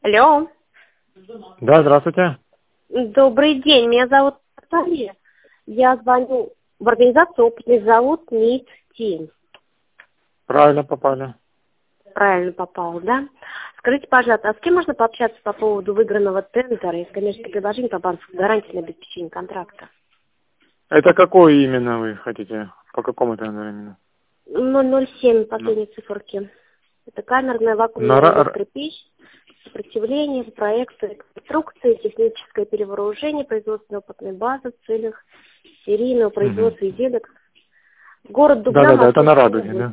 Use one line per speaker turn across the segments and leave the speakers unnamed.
Алло.
Да, здравствуйте.
Добрый день, меня зовут Наталья. Я звоню в организацию «Опытный завод НИИТ-7».
Правильно попали.
Правильно попал, да? Скажите, пожалуйста, а с кем можно пообщаться по поводу выигранного тендера и коммерческих предложений по банковской гарантии на обеспечение контракта?
Это какой именно вы хотите? По какому тендеру именно?
007, последние циферки. Это камерная вакуумная электропечь, сопротивление, проекты, конструкции, техническое перевооружение, производственной опытной базы в целях серийного производства изделий. Город Дубна.
Да, это на Радуге, да?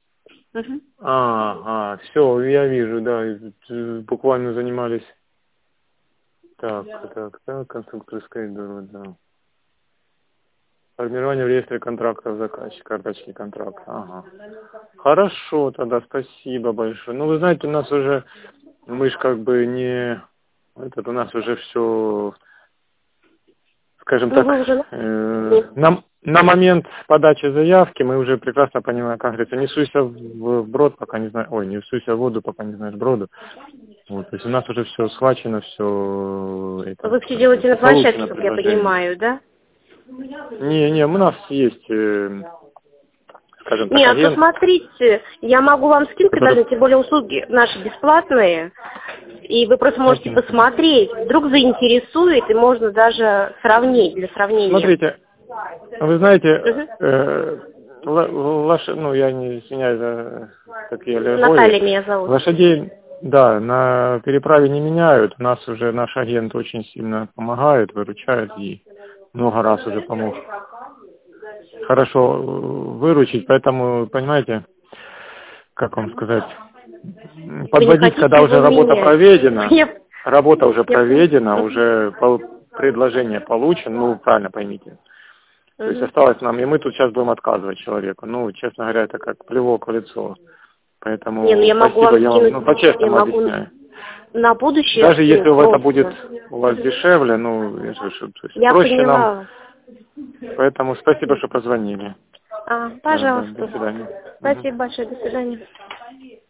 Угу.
Все, я вижу, да, буквально занимались. Так, конструкторское бюро, да. Формирование в реестре контрактов заказчика, карточки контракта. Ага. Хорошо, тогда спасибо большое. Ну, вы знаете, у нас уже, мы ж как бы не, у нас уже все, скажем так, на момент подачи заявки мы уже прекрасно понимаем, как говорится, не суйся в брод, пока не знаю, не суйся в воду, пока не знаешь броду. Вот, то есть у нас уже все схвачено, все.
Вы все делаете на площадке, как я понимаю, да?
Не, у нас есть, скажем так,
нет,
агент.
Посмотрите, я могу вам скинуть предложить, тем более услуги наши бесплатные, и вы просто можете посмотреть, вдруг заинтересует, и можно даже сравнить, для сравнения.
Смотрите, вы знаете, я не извиняюсь за такие аллегории.
Наталья меня зовут.
Лошадей, да, на переправе не меняют, у нас уже наш агент очень сильно помогает, выручает, и много раз уже помог хорошо выручить, поэтому, понимаете, как вам сказать, подводить, когда уже работа проведена, уже предложение получено, ну, правильно поймите. То есть осталось нам, и мы тут сейчас будем отказывать человеку. Ну, честно говоря, это как плевок в лицо. Поэтому спасибо, я вам по-честному объясняю.
На будущее.
Даже если это будет у вас дешевле, проще нам. Поэтому спасибо, что позвонили.
Пожалуйста.
До свидания.
Спасибо большое, до свидания.